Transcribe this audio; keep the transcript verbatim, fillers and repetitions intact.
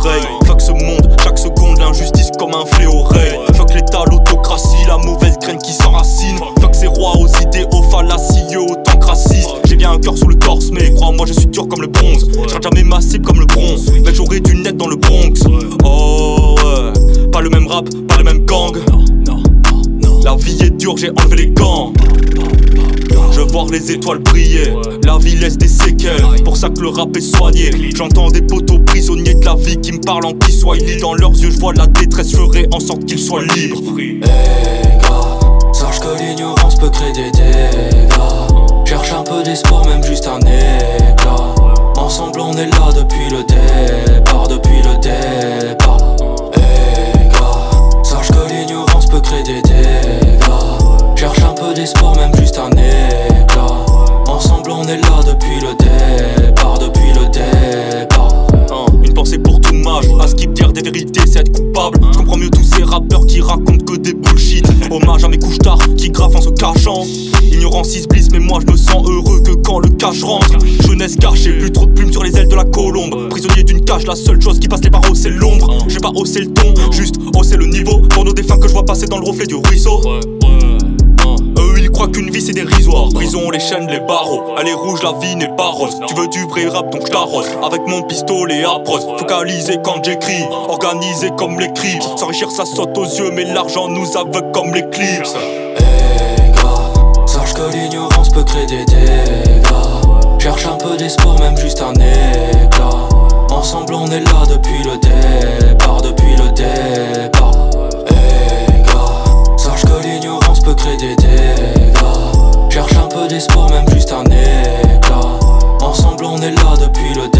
oreilles. Fuck ce monde, chaque seconde l'injustice comme un fléau règne. Fuck l'état, l'autocratie, la mauvaise graine qui s'enracine. Fuck ces rois aux idéaux fallacieux autant que racistes. J'ai bien un cœur sous le torse mais crois-moi je suis dur comme le bronze. Je rate jamais ma cible comme le bronze. Mais j'aurais dû naître dans le Bronx. Oh ouais, pas le même rap, pas le même gang. La vie est dure, j'ai enlevé les gants. Je veux voir les étoiles briller, la vie laisse des séquelles, pour ça que le rap est soigné. J'entends des poteaux prisonniers de la vie qui me parlent en Kiswahili. Dans leurs yeux je vois la détresse, je ferai en sorte qu'ils soient libres. Hey gars, sache que l'ignorance peut créer des dégâts. Cherche un peu d'espoir, même juste un éclat. Ensemble on est là depuis le départ, depuis le départ. Hey gars, sache que l'ignorance peut créer des dégâts. Cherche un peu d'espoir, même juste un éclat. Ensemble on est là depuis le départ, depuis le départ. Une pensée pour tout mage, à ce qui dire des vérités c'est être coupable. Je comprends mieux tous ces rappeurs qui racontent que des bullshit. Hommage à mes couches tard qui graffent en se cachant. Ignorance is bliss, mais moi je me sens heureux que quand le cash rentre. Jeunesse cachée, plus trop de plumes sur les ailes de la colombe. Prisonnier d'une cage, la seule chose qui passe les barreaux c'est l'ombre. Je vais pas hausser le ton, juste hausser le niveau. Pour nos défunts que je vois passer dans le reflet du ruisseau. Eux ils croient qu'une vie c'est dérisoire. Prison, les chaînes, les barreaux. Elle est rouge, la vie n'est pas rose. Tu veux du vrai rap donc je t'arrose. Avec mon pistolet à prose. Focalisé quand j'écris, organisé comme les crips. S'enrichir ça saute aux yeux mais l'argent nous aveugle comme l'éclipse. Hey gars, sache que l'ignorance peut créer des dégâts. Cherche un peu d'espoir, même juste un éclat. Ensemble on est là depuis le départ, depuis le départ. Hey gars, sache que l'ignorance peut créer des dégâts. Cherche un peu d'espoir, même juste un éclat. Ensemble on est là depuis le